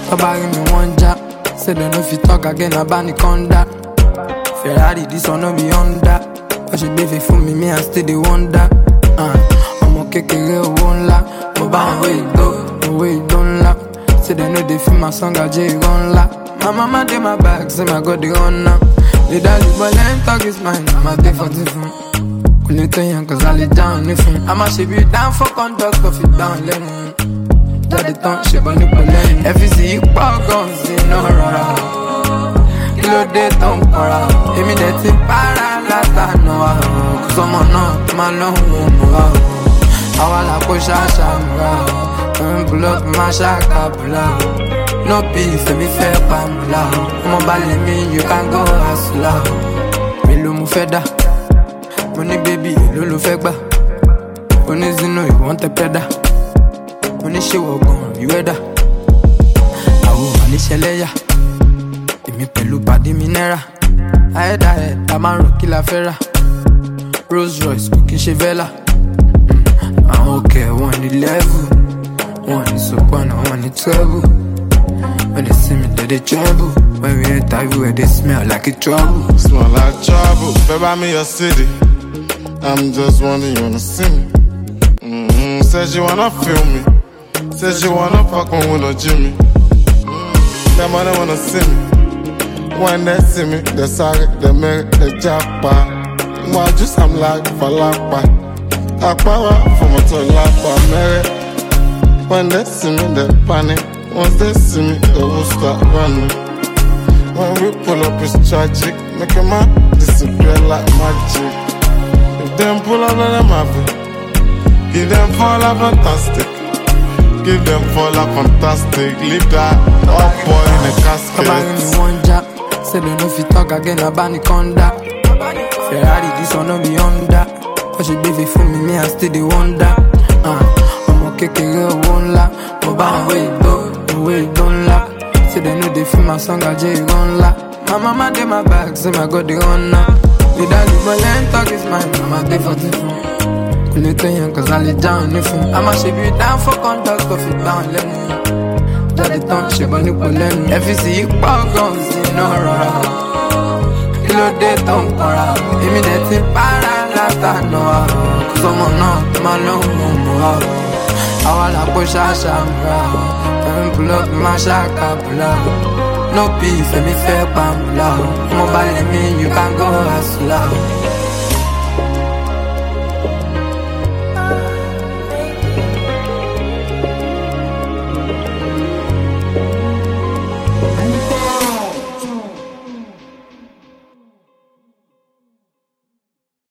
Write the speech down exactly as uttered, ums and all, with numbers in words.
Nobody me one jack. Say they no fit talk again about the conda. Ferrari, this one no be Honda. But she be faithful me, me I still the wonder. Uh, I'm okay, kere won't la. But bound way go, way don't la. Say they know they feel my song, I J run la. My mama did my back, say my God they on now. The daddy boy let talk is mine, I'm a day for different. Couldn't tell you cause I lay down if I'm a ship you down for conduct of it down lemon. Daddy don't ship on the plane. If you see you pop guns, you know rara. Kilo de don't para. Give me that tip para lata no ah. Cause I'm on up, my long one. I wanna push a shamra. Pull up my shaka pull out. No beef, me fair pamla. I'm about me, you can go hustle out. Me lo mu feda. Money baby, lulu fegba. Money zino, you want a peda. Money she walk on, you ready? I will money sheleya. Me pelu body minera. I head I head, I'm a rookie la fera. Rolls Royce, cooking chevela. Mm, I'm okay, one the level. One is up, one, one is trouble. When they see me, they, they tremble. When we enter everywhere, they smell like a trouble. Smell like trouble. Baby, I'm in your city. I'm just wondering, you wanna see me? Mm-hmm. Said you wanna feel me. Said you wanna fuck on with a Jimmy. Mm-hmm. Them other wanna see me. When they see me, they sorry, they make the japa. Moi, just I'm like Falapa. Akpara from a Tolapa, Mary. When they see me, they panic. Once they see me, they will start running. When we pull up, it's tragic. Make a man disappear like magic. If them pull up, let them have it. Give them fall up fantastic. Give them fall up fantastic. Leave that up boy in a casket. Nobody me one jack. Say they no fit talk again about the conda. Ferrari, this one no be Honda. But she be faithful me, me I still the wonder. Uh, I'm okay, kere won't la. But bound way go, way don't la. Say they know they feel my song, I J run la. My mama did my back, say my God they on now. The daddy boy let talk is mine, I'm a day for different. Couldn't tell you cause I lay down if I'm a ship you down for conduct of it down lemon. Daddy don't ship on the pollen. If you see you pop guns, you know rara. Kilo de don't para. Give me that tip para lata no ah. Cause I'm on up, my long one. I wanna push a shamra. Pull up my shaka pull out. No beef, let me fair pamla. Mobile me, you can go hustle out.